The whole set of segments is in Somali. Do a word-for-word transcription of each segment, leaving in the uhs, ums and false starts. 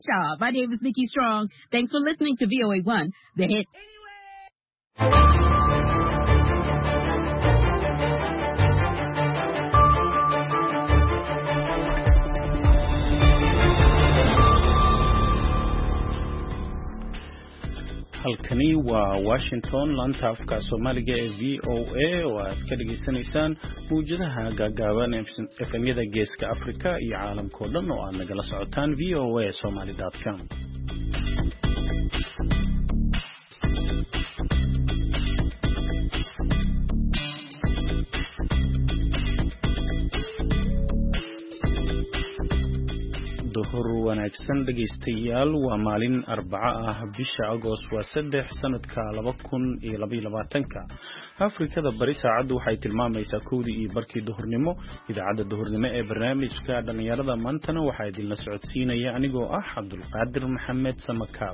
Job. My name is Nikki Strong. Thanks for listening to V O A one, the hit. halkani waa Washington laanta afka Soomaaliga ee V O A oo aad ka dhageysanaysaan muujadaha gaagaaban F M-yada Geeska Afrika iyo caalamka oo dhan oo aad nagala socotaan v o a somali dot com. duhur wanaagsan dhageystayaal waa maalin arbaca ah bisha Agost waa saddex sanadka laba kun iyo laba iyo labaatanka Afrikada bari saacadu waxay tilmaamaysaa kowdii iyo barkii duhurnimo idaacada duhurnimo ee barnaamijka dhalinyarada maantana waxaa idinla socodsiinaya anigoo ah Cabdulqaadir Maxamed Samakaab.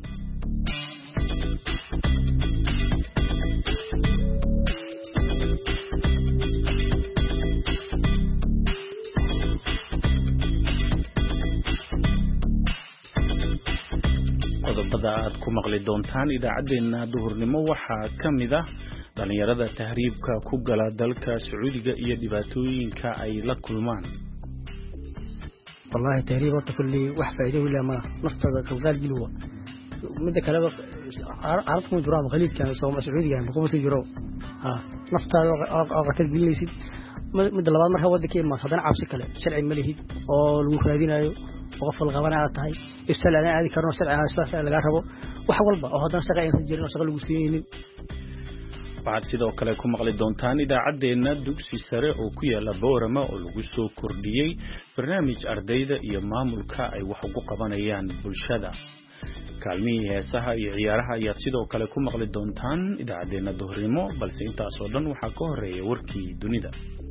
qodobada aad ku maqli doontaan idaacadeena duhurnimo waxaa kamid ah dhalinyarada tahriibka ku gala dalka Sacuudiga iyo dhibaatooyinka ay la kulmaan. wallahi tahriib wata kulli wax faa'iido u leh ma naftada qalqal gilwa mid kale arad ku jiro khaliidka Sacuudiga ma kuma sii jiro ha naftada oo qatar gilaysid mid labaad marka wadakii ma hadan cabsi kale sharci ma lihid oo lagu raadinayo وقفل غبنا تاعي استل انا هذه كرنا سرعه اساس laga rabo wax walba oo hadan shaqo ay jirin shaqo lagu siiyeen. waxaad sidoo kale ku maqli doontaan idaacadeena dugsi sare oo ku yaala Boorama oo lagu soo kordhiyay barnaamij ardayda iyo maamulka ay wax ugu qabanayaan bulshada. kaalmihii heesaha iyo ciyaaraha ayaad sidoo kale ku maqli doontaan idaacadeena duhurnimo balse intaas oo dhan waxaa ka horeeya warkii dunida.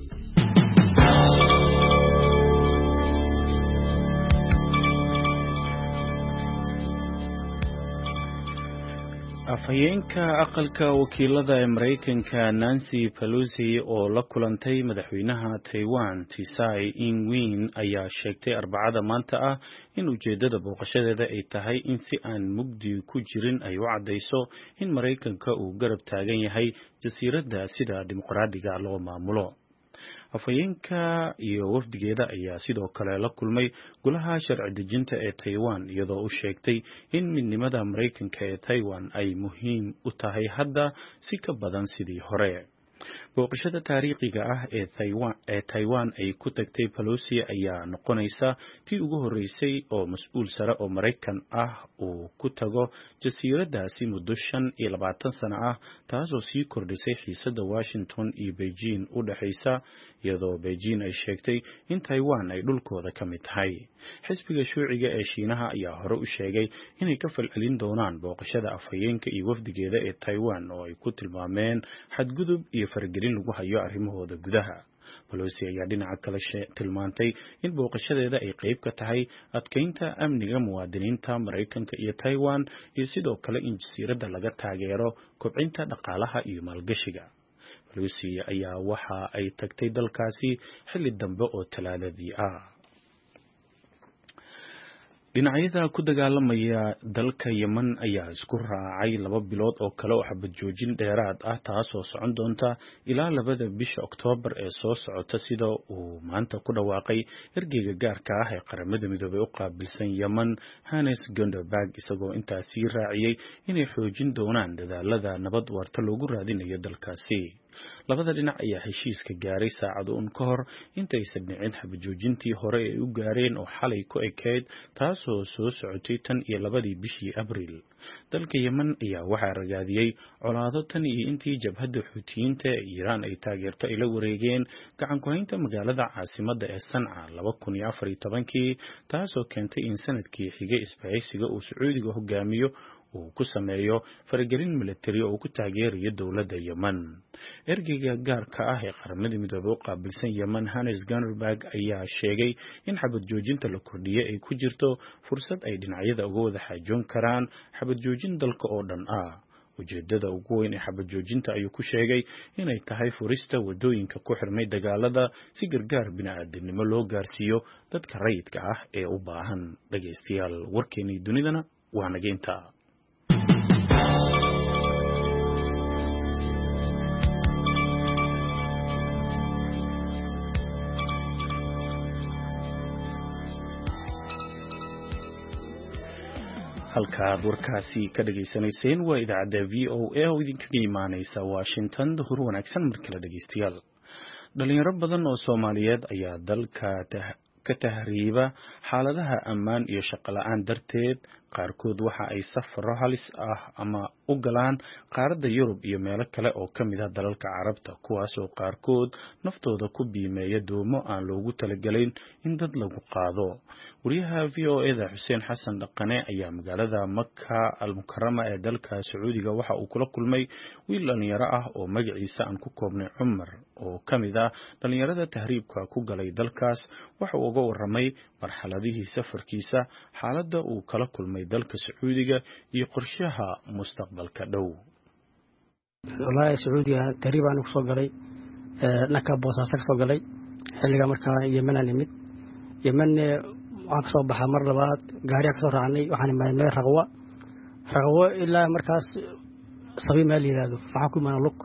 afhayeenka aqalka wakiilada ee Mareykanka Nancy Pelosi oo la kulantay madaxweynaha Taiwan Tsai Ing-wen ayaa sheegtay Arbacada maanta ah in ujeedada booqashadeeda ay tahay in si aan mugdi ku jirin ay u cadeyso in Mareykanka uu garab taagan yahay jasiiradda sida dimuqraadiga loo maamulo. afhayeenka iyo wafdigeeda ayaa sidoo kale la kulmay golaha sharci dejinta ee Taiwan iyadoo u sheegtay in midnimada Mareykanka ee Taiwan ay muhiim u tahay hadda si ka badan sidii hore. booqashada taariikhiga ah ee Taiwan ee Taiwan ay ku tagtay Pelosi ayaa noqonaysa tii ugu horeysay oo mas'uul sare oo Mareykan ah uu ku tago jasiiradaasi muddo shan iyo labaatan sano ah taasoo sii kordhisay xiisadda Washington iyo Beijing u dhaxaysa iyadoo Beijing ay sheegtay in Taiwan ay dhulkooda ka mid tahay. xisbiga shuuciga ee Shiinaha ayaa hore u sheegay inay ka falcelin doonaan booqashada afhayeenka iyo wafdigeeda ee Taiwan oo ay ku tilmaameen xadgudub iyo fargelin lagu hayo arrimahooda gudaha. Pelosi ayaa dhinaca kale tilmaantay in booqashadeeda ay qayb ka tahay adkeynta amniga muwaadiniinta Mareykanka iyo Taiwan iyo sidoo kale in jasiiradda laga taageero kobcinta dhaqaalaha iyo maalgashiga. Pelosi ayaa waxa ay tagtay dalkaasi xilli dambe oo Talaadadii ah. dhinacyada ku dagaalamaya dalka Yemen ayaa isku raacay laba bilood oo kale oo xabad joojin dheeraad ah taasoo socon doonta ilaa labada bisha Oktoobar ee soo socota sida uu maanta ku dhawaaqay ergeyga gaarka ah ee qaramada midoobay u qaabilsan Yemen Hannes Gunderberg isagoo intaasi raaciyay inay xoojin doonaan dadaalada nabad waarta loogu raadinayo dalkaasi. labada dhinac ayaa heshiiska gaaray saacado un ka hor intaysan dhicin xabad joojintii hore ay u gaareen oo xalay ku ekeyd taasoo soo socotay tan iyo labadii bishii Abriil. dalka Yemen ayaa waxaa ragaadiyay colaado tan iyo intii jabhadda Xuutiyiinta ee Iiraan ay taageerto ay la wareegeen gacan ku haynta magaalada caasimadda ee Sanca laba kun iyo afar iyo tobankii taasoo keentay in sanadkii xigay isbahaysiga uu Sacuudiga hogaamiyo uu ku sameeyo faragelin militari oo ku taageerayo dawladda Yemen. ergeyga gaarka ah ee qaramada midoobay u qaabilsan Yemen Hannes Gunderberg ayaa sheegay in xabad joojinta la kordhiyay ay ku jirto fursad ay dhinacyada uga wada xaajoon karaan xabad joojin dalka oo dhan ah. ujeedada ugu weyn ee xabad joojinta ayuu ku sheegay inay tahay furista wadooyinka ku xirmay dagaalada si gargaar bini'aadanimo loo gaarsiiyo dadka rayidka ah ee u baahan. dhageystayaal warkeenii dunidana waa nageynta. halkaad warkaasi ka dhageysanayseen waa idaacadda v o a oo idinkaga imaaneysa Washington. duhur wanaagsan markale dhageystayaal. dhalinyaro badan oo Soomaaliyeed ayaa dalka ka tahriiba xaaladaha ammaan iyo shaqo la'aan darteed. qaarkood waxa ay safaro halis ah ama u galaan qaaradda Yurub iyo meelo kale oo ka mid ah dalalka Carabta, kuwaas oo qaarkood naftooda ku biimeeya doomo aan loogu talagelin in dad lagu qaado. wariyaha v o a da Xuseen Xasan Dhaqane ayaa magaalada Makka al-Mukarrama ee dalka Sacuudiga waxa uu kula kulmay wiil dhalinyaro ah oo magaciisa aan ku koobnay Cumar, oo ka mid ah dhalinyarada tahriibka ku galay dalkaas. waxa uu uga warramay marxaladihii safarkiisa, xaaladda uu kala kulmay dalka Sacuudiga iyo qorshaha mustaqbalka dhow. wallahi Sacuudiga tahriib aan ku soo galay ee naka Boosaaso ka soo galay xilliga markaa Yemen aan imid. Yemen waxaan ka soo baxay mar labaad gaari ka soo raacnay, waxaan imaanay Raqwa Raqwa ilaa markaas sabi meel yiraahdo waxaan ku imaanay Luk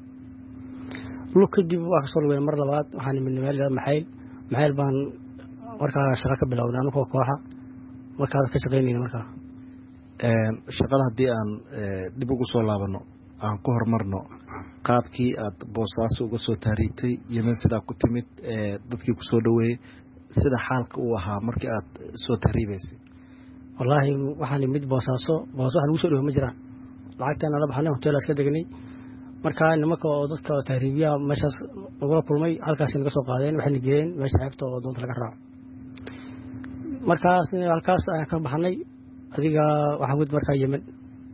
Luk kadib waxaan ka soo lugeynay mar labaad, waxaan imaanay meel yiraahdo Maxayl Maxayl baan markaa shaqo ka bilownay anagoo kooxa markaa ka shaqeynayna. markaa een shaqada hadii aan dib ugu soo laabano aan ku hormarno qaabkii aad Boosaaso uga soo taariibtay Yemen sida ku timid ee dadkii ku soo dhaweeyay sida xaalka uu ahaa markii aad soo taariibaysay. wallahi waxaan imid Boosaaso Boosaaso waxaan ugu soo dhaweeyay ma jiraan, lacagtana la baxnay hotel iska degnay. markaa nimanka oo dadka taariibiya meeshaas ugu kulmay halkaas in ka soo qaadeen, waxay nigeen meesha xeebta oo doonta laga raaco. markaas halkaas ayaan ka baxnay adiga waxaan wad markaa Yemen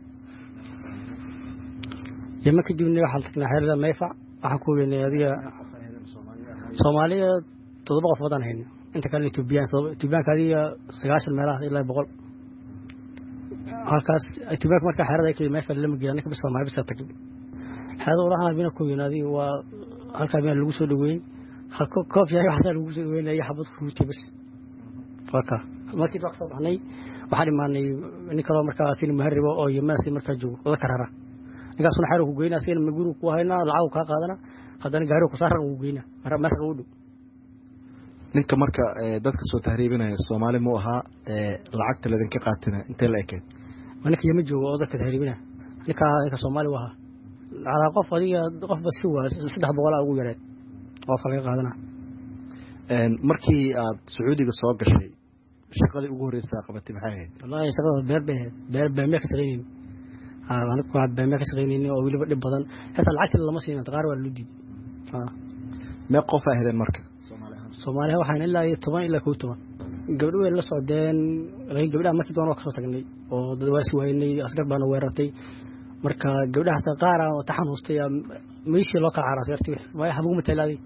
Yemen kadibna waxaan tagnay xeerada Mayfac. waxaan ku weynay adiga Soomaaliya toddoba qof wadaan hayn, inta kale Ethiopian Ethiopian kaliya sagaashan meelaha ilaa boqol. halkaas Ethiopian markaa xeerada ay Mayfac lama geeyaan ka bisoo Mayfac tagnay. xeerada waxaan bina ku weynaaday waa halka meel lagu soo dhaweeyay, halka koob yahay waxa lagu soo dhaweeyay xabad fruit bas. faka markii wax soo baxnay waxaan imaanay in kale markaa siin muharribo oo Yemen si markaa joogo la karara. ninkaas una xaru ku geeyna siin ma guru ku hayna lacag ka qaadana haddana gaari ku saaran ugu geeyna mar mar u dhow. ninka marka dadka soo tahriibinaya Soomaali ma aha ee lacagta ladin ka qaatina intee la ekeed. ninka Yemen joogo oo dadka tahriibina ninka ninka Soomaali waha ala qof adiga qof bas waa saddex boqol ugu yareed oo kale qaadana. een markii aad Sacuudiga soo gashay shaqadii ugu horeysay qabatay maxay ahayd? wallahi shaqada beer beer beer beer ma ka shaqeynay ah waan ku beer ma ka shaqeynay oo waliba dhib badan hata lacagta lama siino taqaar waa loo diiday. ah ma qof ahaydeen marka Soomaaliya Soomaaliya waxaan ilaa toban ilaa kow iyo toban gabdho weyn la socdeen. gabdhaha markii doon ka soo tagnay oo dad waasi waynay asgar baan weerartay. marka gabdhaha ta qaar oo taxanuustay meeshii loo ka caraasay artay way xabugu matalaadi.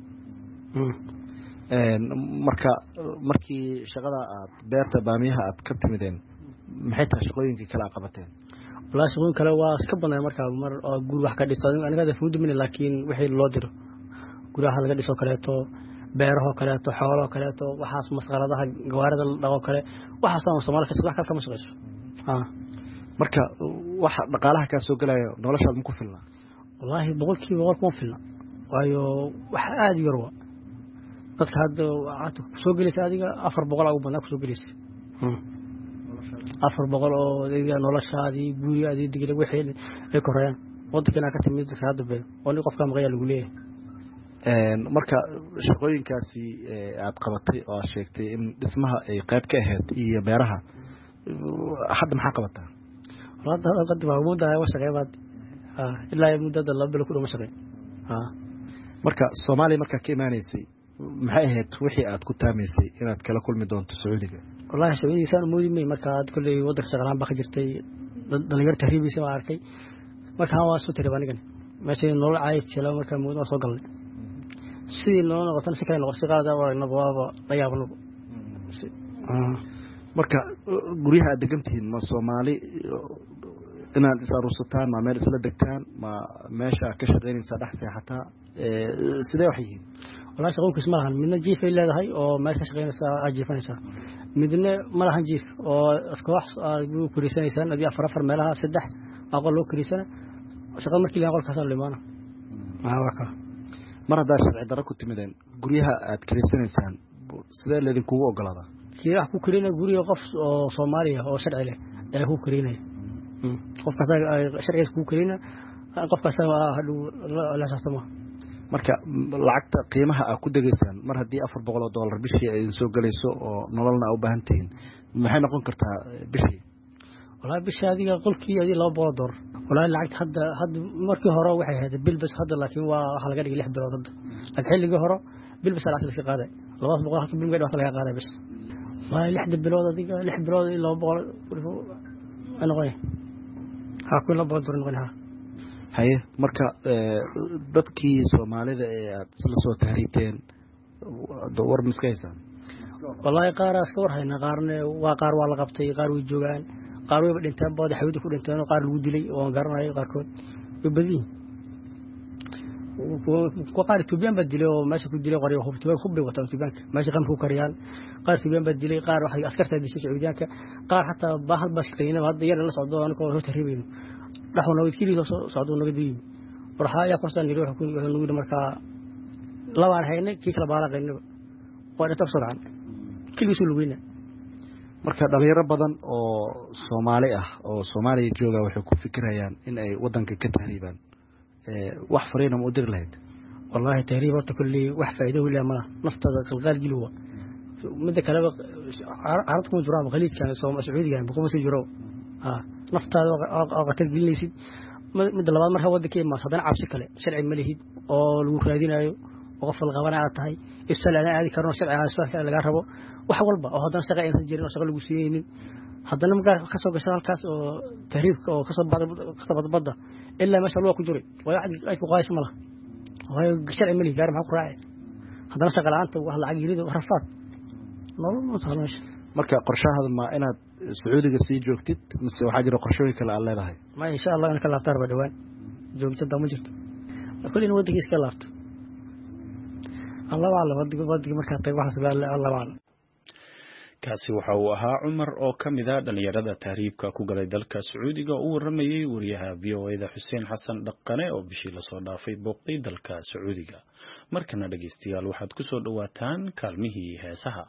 een marka markii shaqada aad beerta baamiyaha aad ka timideen maxay tahay shaqooyinkii kala qabateen? wala shaqooyin kale waa iska banay marka mar oo guur wax ka dhiso aniga da fuud min laakiin wixii loo diro guraha laga dhiso kaleeto beeraha kaleeto xoolo kaleeto waxaas masqaradaha gawaarida la dhago kale waxaas oo Soomaaliya ka wax kale ma shaqeyso. ah marka waxa dhaqaalaha ka soo galaya noloshaad ma ku filna? wallahi boqolkiiba boqol kuma filna, waayo wax aad yar waa dadka hadda aad ku soo galaysa adiga afar boqol ugu badan ku soo galaysa. afar boqol oo adiga noloshaadii gurigaadii digay wixii ay korayaan wadkana ka timid hadda bee oo ni qofka maqaya lagu leeyahay. een marka shaqooyinkaasi aad qabatay oo sheegtay in dhismaha ay qayb ka ahayd iyo beeraha hadda maxaa qabataa? hadda hadda waa muddo ay shaqeeyad ah ilaa muddo la bil ku dhuma shaqeey. ah marka Soomaaliya marka ka imaanaysay maxay ahayd wixii aad ku taamaysay inaad kala kulmi doonto Sacuudiga? wallahi Sacuudiga saan moodimay marka aad kulay wadanka shaqalaan ba ka jirtay dhalinyaro tahriibisa waa arkay marka waan soo tiribay aniga meeshii nolol caayid jela marka muddo soo galnay si nolol noqotan si kale noqon si qaada waa nababa la yaabno. marka guriyaha aad degantihiin ma Soomaali inaad is aruursataan ma meel isla degtaan ma meesha ka shaqaynaysaa dhex seexataa sidee wax yihiin walaal shaqooyinkiis ma lahan midna jiif ay leedahay oo meel ka shaqaynaysaa aad jiifanaysaa midna ma lahan jiif oo koox aad ku kuriisanaysaan adii afar afar meelaha saddex aqal loo kuriisana shaqada markii la qolkaas la limaana ma waka mar hadaa sharci daro ku timideen guryaha aad kuriisanaysaan sidee leedin kugu ogolaadaa kii wax ku kurina guriga qof oo Soomaaliya oo sharci leh ee ku kurinay qofkaas sharciga ku kurina qofkaas haduu la saastamo marka lacagta qiimaha aad ku degaysaan mar haddii afar boqol oo dollar bishii ay soo galayso oo nololna u baahan tihiin maxay noqon kartaa bishii walaal bishii adiga qolkii adii laba boqol oo dollar walaal lacagta hadda hadda markii hore waxay ahayd bil bas hadda laakiin waa waxa laga dhigay lix bilood hadda laakiin xilligii hore bil bas lacagta iska qaaday laba boqol halka bil gaadh waxa laga qaaday bas waa lix bilood adiga lix bilood ilaa laba boqol ana qoy ha ku laba boqol dollar noqonaa haye marka dadkii Soomaalida ee aad isla soo tahriibteen war miskaysaan wallahi qaar aska war hayna qaarna waa qaar waa la qabtay qaar way joogaan qaar way dhinteen bood xawdi ku dhinteen qaar lagu dilay oo garanayo qaarkood way badin ku qaar Tuubiyaan bad dilay oo meesha ku dilay qoriyo hubtay hubbi wata Tuubiyaanka meesha qam ku kariyaan qaar Tuubiyaan bad dilay qaar waxa askarta dishay Sacuudiyaanka qaar hatta baahal baskayna hadda yar la socdo anoo hor tahriibin dhaxwana wadkii soo socdo naga diin waxa ay qorsan yiri waxa ku nuudo marka labaan haynay kii kala baaraqayna oo dhaqso socdaan kiliisu lugina marka dhalinyaro badan oo Soomaali ah oo Soomaaliya jooga waxay ku fikirayaan in ay wadanka ka tahriibaan ee wax fariin ma u dir lahayd wallahi tahriib horta kulli wax faa'iido u leeyahay ma naftada qalqal gilwa mid kale arad ku jiro qaliidka Soomaaliga ma kuma soo jiro ah naftada oo qatar gelinaysid mid labaad mar waddanka ma hadan cabsi kale sharci ma lihid oo lagu raadinayo oo qof la qabanaa tahay isla aan aadi karno sharci aasfaaf laga rabo wax walba oo hadan shaqo inta jirin shaqo lagu siiyeen haddana markaa ka soo gashay halkaas oo tahriibka oo ka soo baxday badda ilaa ma sha Allah ku jiray way ay ku qays malaha way sharci mali gaar ma ku raacay haddana shaqo la'aanta wax lacag yirido rafaad nolol ma sahlanaash marka qorshahada ma inaad Sacuudiga sii joogtid mise waxa jira qorshooyin kale aad leedahay ma insha Allah in kala tarba dhawaan joogtada ma jirto kulliin waddanka iska laafto Allah wala waddanka waddanka marka tay waxa sabab Allah wala kaasi waxa uu ahaa Cumar oo kamid ah dhalinyarada tahriibka ku galay dalka Sacuudiga oo waramayay wariyaha V O A da Xuseen Xasan Dhaqane oo bishii la soo dhaafay booqday dalka Sacuudiga markana dhageystayaal waxaad ku soo dhawaataan kaalmihii heesaha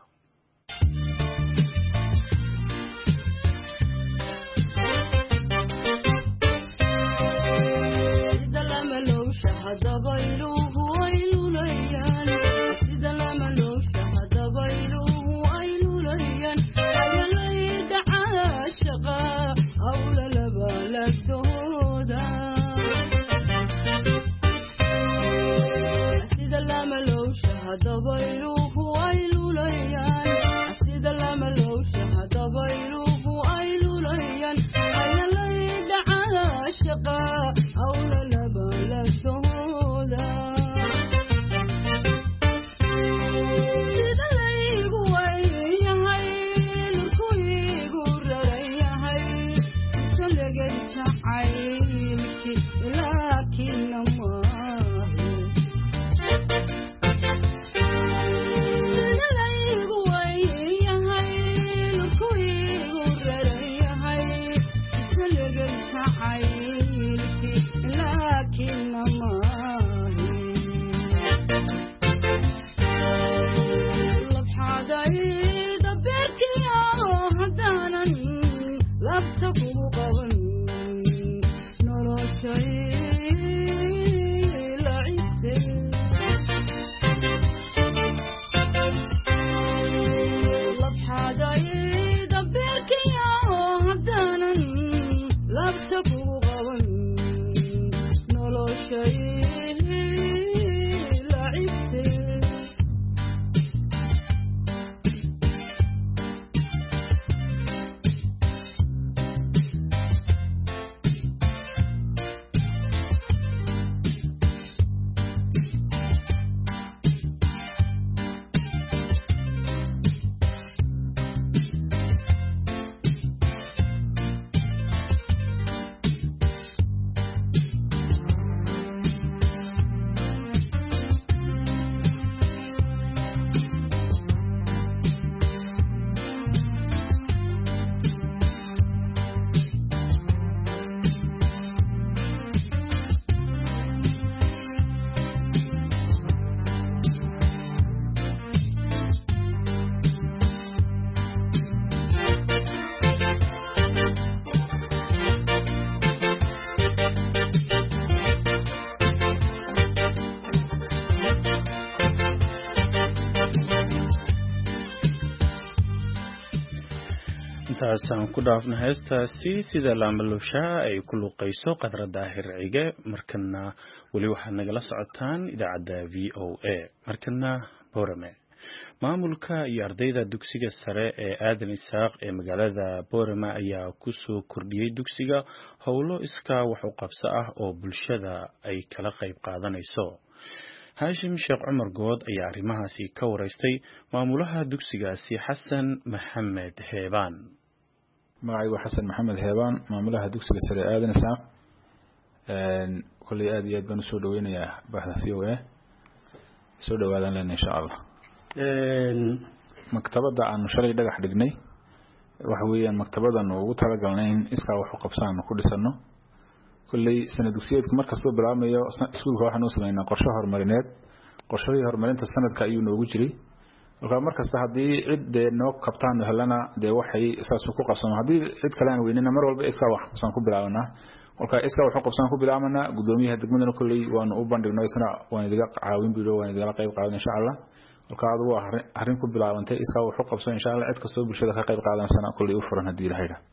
intaasaan ku dhaafna heestaasi sida laamalushaa ay ku luqayso Qadra Daahir Cige. Markana weli waxaad nagala socotaan idaacadda V O A. markana Boorame. maamulka iyo ardayda dugsiga sare ee Aadan Isaaq ee magaalada Boorame ayaa ku soo kordhiyay dugsiga howlo iskaa wax u qabso ah oo bulshada ay kala qayb qaadanayso. Hashim Sheekh Umar Good ayaa arrimahaasi ka wareystay maamulaha dugsigaasi Xasan Maxamed Heebaan. magacaygu Xasan Maxamed Heebaan, maamulaha dugsiga sare Aadan Isaaq. een kulli aad iyo aad baan soo dhaweynayaa bahda V O A. soo dhawaadaan lana insha Allah. een maktabada aan shalay dhagax dhignay waxa weeyaan maktabadan ugu talagalnay in iskaa wax u qabsano ku dhisano. kulli sanad dugsiyeedka markasta bilaabmayo iskuulka waxaan u sameeynaa qorshe horumarineed. qorshahii horumarinta sanadka ayuu noogu jiray. marka markasta hadii cid noo kabtaan helana de waxay isaas ku qabsano hadii cid kale aan weynina mar walba iskaa wax qabsan ku bilaabana. marka iskaa wax u qabsan ku bilaabana gudoomiyaha degmada kulli waan u bandhignay isna waan idiga caawin bilo waan idiga qayb qaadan insha Allah. marka aad waa arrin ku bilaabantay iskaa wax u qabsan insha Allah cid kastoo bulshada ka qayb qaadanaysa kulli u furan hadii la hayra.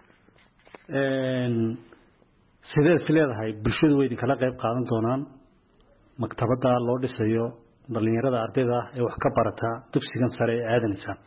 een sidee sileedahay bulshadu way kala qayb qaadan doonaan maktabada loo dhisayo dhalinyarada ardayda ee wax ka barata dugsigan sare ee Aadan Isaaq.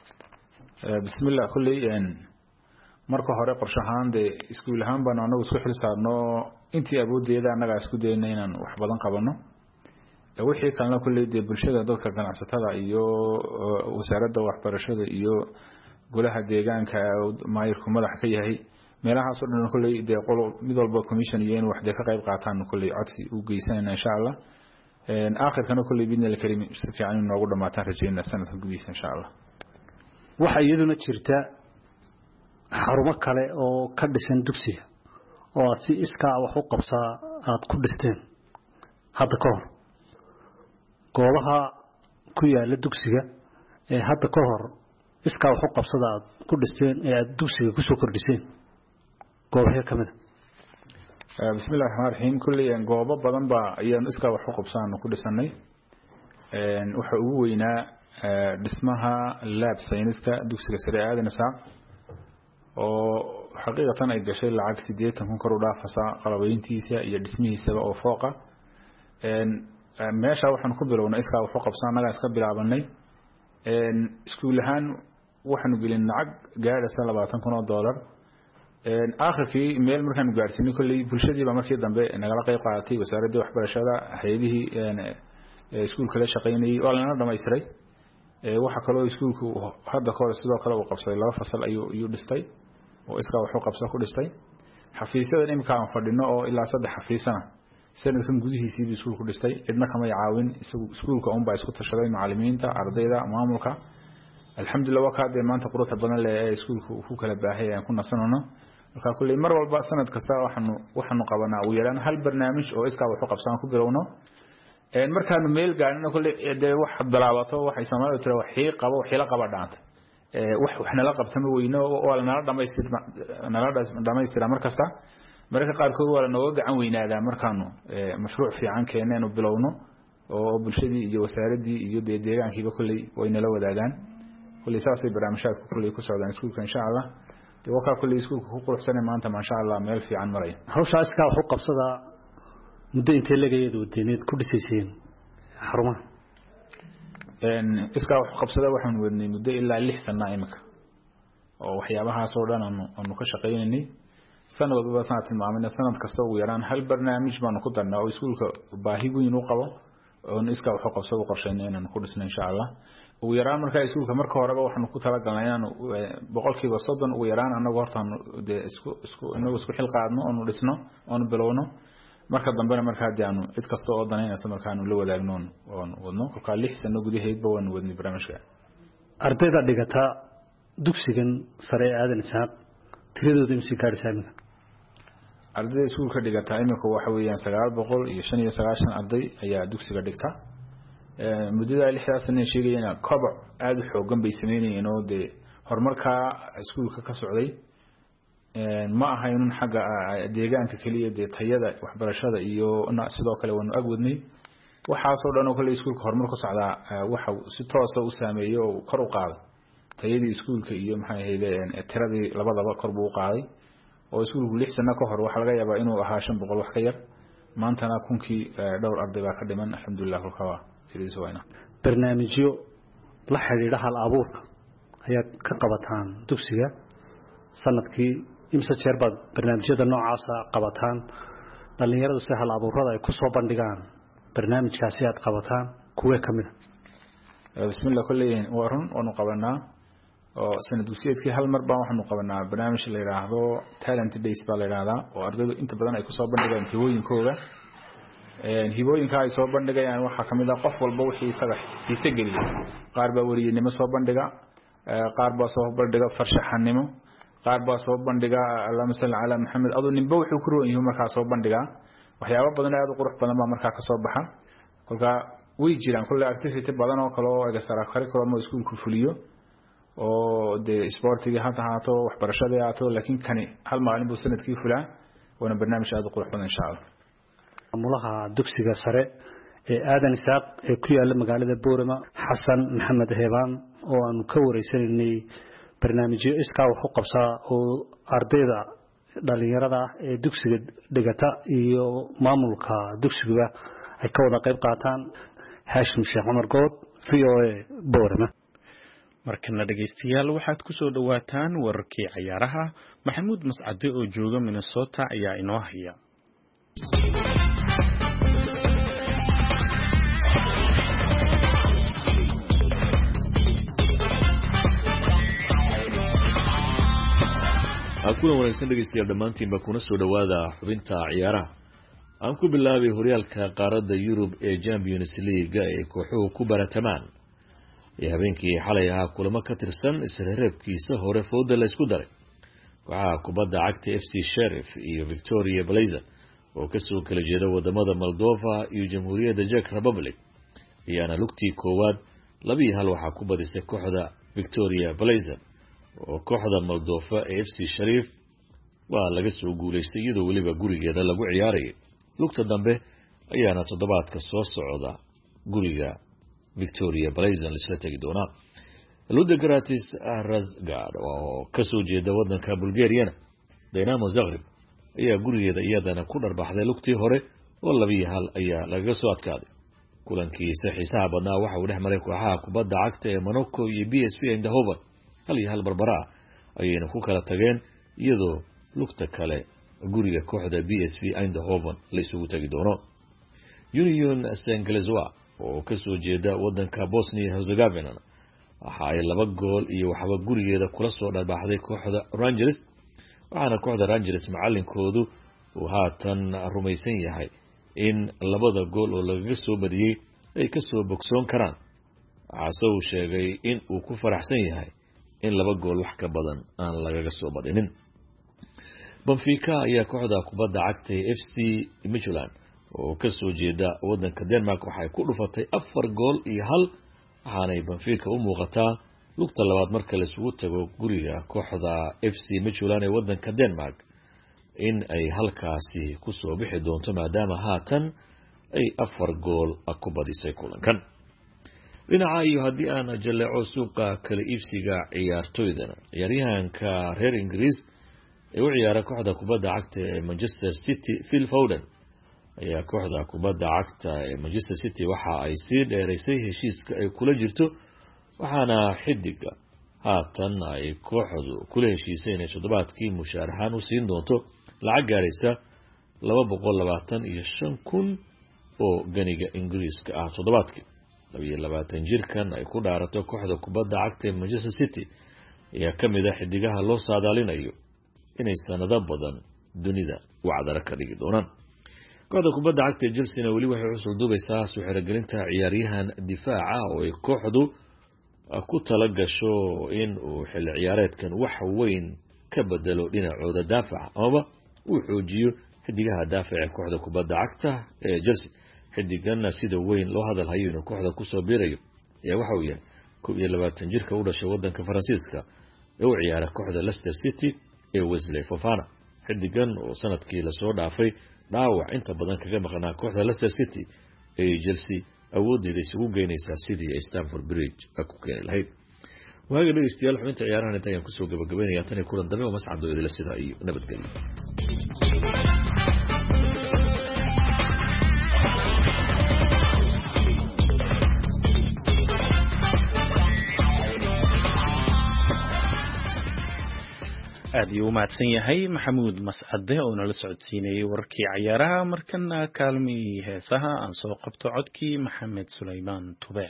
ee bismillah kulli een marka hore qorshahaan de iskuul ahaan baan anagu isku xilsaarno intii awoodeeda anaga isku daynay inaan wax badan qabano. ee wixii kalena kulli de bulshada dadka ganacsatada iyo wasaaradda waxbarashada iyo golaha deegaanka maayirku madax ka yahay meelahaas oo dhan kulli de qolo mid walba commission iyo in wax de ka qayb qaataan kulli codsi u geysanayna insha Allah. een aakhirkana kulli bidna la karim si fiican inoogu dhamaataan rajeynaa sanadka gudihiisa insha Allah. waxa iyaduna jirta xarumo kale oo ka dhisan dugsiga oo si iskaa wax u qabsaa aad ku dhisteen hadda ka hor goobaha ku yaala dugsiga ee hadda ka hor iskaa wax u qabsada aad ku dhisteen ee aad dugsiga ku soo kordhiseen goobaha kamid ah. bismillahir rahmaanir rahiim kulli aan goobo badan ba ayaan iskaa wax u qabsano ku dhisanay. een waxa ugu weynaa dhismaha lab sayniska dugsiga sare Aadan Isaaq oo xaqiiqatan ay gashay lacag sideetan kun kor u dhaafaysa qalabayntiisa iyo dhismihiisa oo fooqa. een meesha waxaan ku bilownay iskaa wax u qabsanaga iska bilaabanay. een iskuul ahaan waxaan gelin lacag gaaraysa labaatan kun oo dollar. een aakhirkii meel markaan gaarsiinay kulli bulshadii ba markii dambe nagala qayb qaadatay wasaaradda waxbarashada hay'adihii een iskuulka la shaqeynayay oo lana dhamaystiray. ee waxa kale oo iskuulku hadda ka hor sidoo kale uu qabsaday laba fasal ayuu ayuu dhistay oo iskaa wax u qabso ku dhistay. xafiisyada imka aan fadhino oo ilaa saddex xafiisana sanadkan gudihiisii buu iskuulku dhistay. cidna kama caawin iskuulka uun baa isku tashaday macallimiinta ardayda maamulka. alxamdulillah waa ka de maanta quruxda badan leh ee iskuulku ku kala baahay aan ku nasanano. marka kulli mar walba sanad kasta waxaanu waxaanu qabanaa ugu yaraan hal barnaamij oo iskaa wax u qabsan ku bilowno. een markaanu meel gaarino kulli de wax bilaabato waxay Soomaalidu tiro wixii qabo wixii la qaba dhaanta. ee wax waxna la qabtama weyno oo la nala dhameystir nala dhameystira markasta marka qaar kood wala nooga gacan weynaadaa markaanu mashruuc fiican keenayno bilowno oo bulshadii iyo wasaaradii iyo deegaankiiba kulli way nala wadaagaan. kulli saasay barnaamijyaadku kulli ku socdaan iskuulka insha Allah. de waxa kulli iskuulku ku quruxsanay maanta ma sha Allah meel fiican maray. hawsha iskaa wax u qabsada muddo intee lagayeedo wadineed ku dhisayseen xarumaha. een iskaa wax qabsada waxaan wadnay muddo ilaa lix sano imika oo waxyaabahaas oo dhan aanu aanu ka shaqeynay. sanad walba sanad tilmaamina sanad kasta ugu yaraan hal barnaamij baan ku darnaa oo iskuulka baahi weyn u qabo oo iskaa wax u qabsada qorsheynay inaan ku dhisno insha Allah. ugu yaraan marka iskuulka marka horeba waxaanu ku talagalnay inaan boqolkiiba soddon ugu yaraan anagu hortaan de isku isku inagu isku xil qaadno oo dhisno oo bilowno. marka dambena marka hadii aanu cid kasta oo danaynaysa markaanu la wadaagno oo wadno kolka lix sano gudaheedba waan wadnay barnaamijka. ardayda dhigata dugsigan sare Aadan Isaaq tiradooda imsi gaaraysaa. ardayda iskuulka dhigata imika waxa weeyaan sagaal boqol iyo shan iyo sagaashan arday ayaa dugsiga dhigta. ee muddada lixdaas sano sheegayna koboc aad u xoogan bay sameeyeen oo de horumarka iskuulka ka socday. een ma aha inuu xagga deegaanka kaliya de tayada waxbarashada iyo sidoo kale waanu agwadnay. waxa soo dhan oo kale iskuulka horumar ku socda waxa si toos ah u saameeyo oo kor u qaado tayadii iskuulka iyo maxay ahaydeen tiradii labadaba kor buu qaaday oo iskuulku lix sano ka hor waxa laga yaabaa inuu ahaa shan boqol wax ka yar maantana kunkii dhowr arday baa ka dhiman alxamdulillah kolkaa sidiisa wayna barnaamijyo la xiriira hal abuurka ayaa ka qabataan dugsiga sanadkii imsa jeer baad barnaamijyada noocaas qabataan dhalinyaradu si hal abuurada ay ku soo bandhigaan barnaamijkaasi aad qabataan kuwee kamid ah bismillah kulleen warun oo qabanaa oo sanad dugsiyeedkii hal mar baan waxaanu qabanaa barnaamij la yiraahdo talent days baa la yiraahdaa oo ardaydu inta badan ay ku soo bandhigaan hibooyinkooda een hibooyinka ay soo bandhigayaan waxa kamid ah qof walba wixii isaga xiise geliyo qaar baa wariyeynimo soo bandhiga qaar baa soo bandhiga farshaxanimo qaar baa soo bandhiga Allahumma salli ala Muhammad adu nimba wuxuu ku roon yahay marka soo bandhiga waxyaabo badan aad u qurux badan baa marka ka soo baxa kolka way jiraan kulli activity badan oo kale oo extra curriculum oo iskuulku fuliyo oo de sportiga hata haato waxbarashada haato laakiin kani hal maalin buu sanadkii fulaa wana barnaamij aad u qurux badan insha Allah amulaha dugsiga sare ee aadan isaaq ee ku yaala magaalada Boorama Xasan Maxamed Heebaan oo aan ka wareysanay barnaamijyo iska wax u qabsa oo ardayda dhalinyarada ee dugsiga dhigata iyo maamulka dugsiga ay ka wada qayb qaataan Haashim Sheekh Umar Good V O A Boorama markana dhageystayaal waxaad ku soo dhawaataan wararkii ciyaaraha Maxamuud Mascade oo jooga Minnesota ayaa inoo haya akulan wanaagsan dhegeystayaal dhamaantiin ba kuna soo dhawaada xubinta ciyaaraha aan ku bilaabay horyaalka qaaradda Yurub ee Champions League ee kooxuhu ku baratamaan ee habeenkii xalay ahaa kulamo ka tirsan isla reebkiisa hore fooda la isku daray waxa kubadda cagta F C Sheriff iyo Victoria Blazer oo ka soo kala jeeda wadamada Moldova iyo Jamhuuriyadda Czech Republic iyana lugtii koowaad laba iyo hal waxa ku badisay kooxda Victoria Blazer oo kooxda Moldova ee F C Sheriff waa laga soo guuleystay iyadoo waliba gurigeeda lagu ciyaaray lugta dambe ayaana toddobaadka soo socda guriga Victoria Blazer isla tagi doona Ludogorets Razgrad oo ka soo jeeda wadanka Bulgaria Dinamo Zagreb ayaa gurigeeda iyadana ku dharbaxday lugtii hore oo laba iyo hal ayaa laga soo adkaaday kulankiisa xiisaha badnaa waxa uu dhex maray kooxaha kubadda cagta ee Monaco iyo B S V Eindhoven hal iyo hal barbara ayayna ku kala tageen iyadoo lugta kale guriga kooxda B S V Eindhoven la isugu tagi doono Union Saint-Gilloise oo ka soo jeeda wadanka Bosnia Herzegovina waxa ay laba gool iyo waxba gurigeeda kula soo dharbaxday kooxda Rangers waxaana kooxda Rangers macallinkoodu uu haatan rumaysan yahay in labada gool oo laga soo badiyay ay ka soo bogsoon karaan waxa uu sheegay in uu ku faraxsan yahay in laba gool wax ka badan aan laga soo badinin Benfica ayaa kooxda kubadda cagta F C Midtjylland oo ka soo jeeda wadanka Denmark waxay ku dhufatay afar gool iyo hal waxaana Benfica u muuqataa lugta labaad marka la isugu tago guriga kooxda F C Midtjylland ee wadanka Denmark in ay halkaasi ku soo bixi doonto maadaama haatan ay afar gool ku badisay kulankan dhinaca iyo haddii aan jaleeco suuqa kala iibsiga ciyaartoydana ciyaaryahanka reer Ingiriis ee u ciyaara kooxda kubadda cagta ee Manchester City Phil Foden ayaa kooxda kubadda cagta ee Manchester City waxa ay sii dheereysay heshiiska ay kula jirto waxaana xidiga haatan ay kooxdu kula heshiisay inay toddobaadkii mushaarahan u siin doonto lacag gaaraysa laba boqol labaatan iyo shan kun oo ganiga Ingiriiska ah toddobaadkii laba iyo labaatan jirkan ay ku dhaarato kooxda kubadda cagta ee Manchester City ayaa kamid ah xidigaha loo saadaalinayo inay sanado badan dunida wacdara ka dhigi doonaan kooxda kubadda cagta ee Chelsea wali waxay u soo duubaysaa soo xirigelinta ciyaaryahan difaaca oo ay kooxdu ku tala gasho in uu xil ciyaareedkan wax weyn ka bedelo dhinacooda daafaca ama uu xoojiyo xidigaha daafaca ee kooxda kubadda cagta ee Chelsea xidigan sida weyn loo hadal hayo inuu kooxda ku soo biirayo ayaa waxa uu yahay koob iyo labaatan jirka u dhashay wadanka Faransiiska ee u ciyaara kooxda Leicester City ee Wesley Fofana xidigan oo sanadkii la soo dhaafay dhaawac inta badan kaga maqnaa kooxda Leicester City ee Chelsea awoodeeda isugu geynaysa sidii Stamford Bridge ku keenay lahayd waaga dhegeystayaal xubinta ciyaarahan inta ayaan kusoo gabagabaynayaa tan iyo kulan dambe oo mascado idila sida iyo nabadgelyo. aad ayuu u mahadsan yahay maxamuud mascade oo nala socodsiinayay warkii cayaaraha. markana kaalmii heesaha aan soo qabto codkii maxamed sulaymaan tube.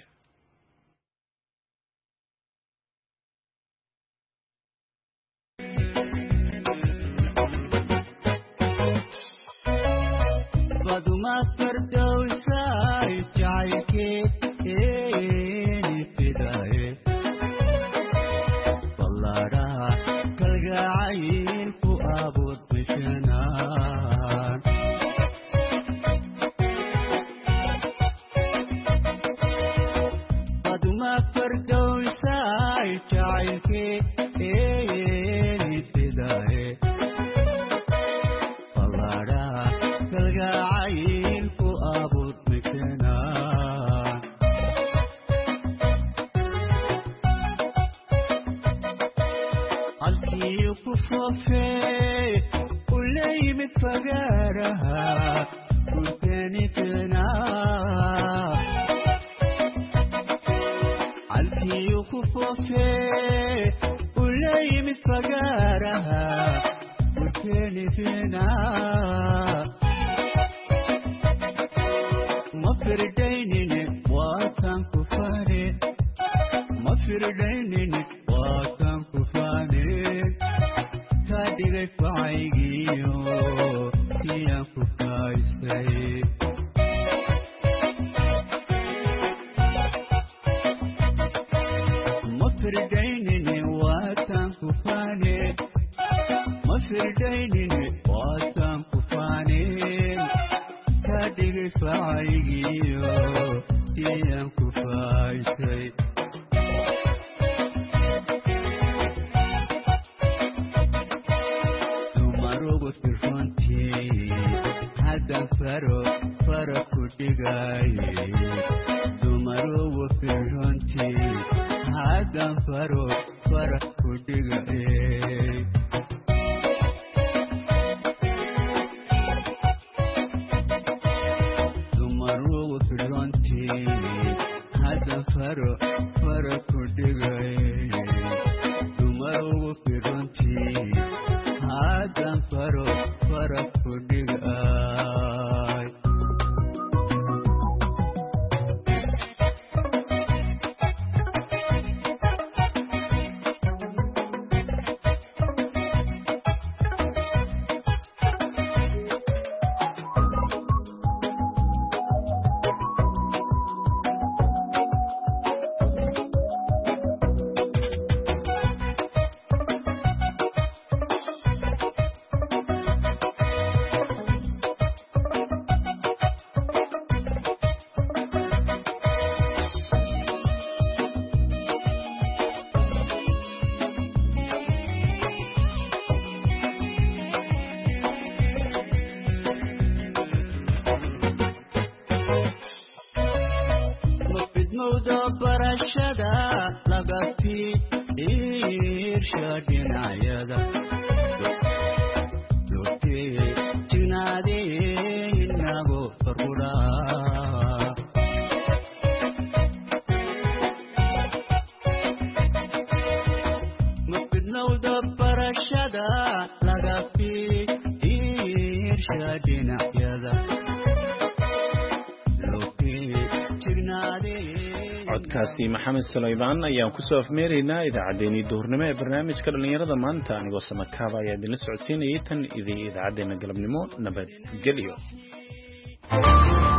codkaasi maxamed sulaymaan ayaan ku soo afmeeraynaa idaacaddeenii duhurnimo ee barnaamijka dhallinyarada maanta anigoo samakaaba ayaa idinla socodsiinayay tan idin idaacaddeenna galabnimo nabadgelyo.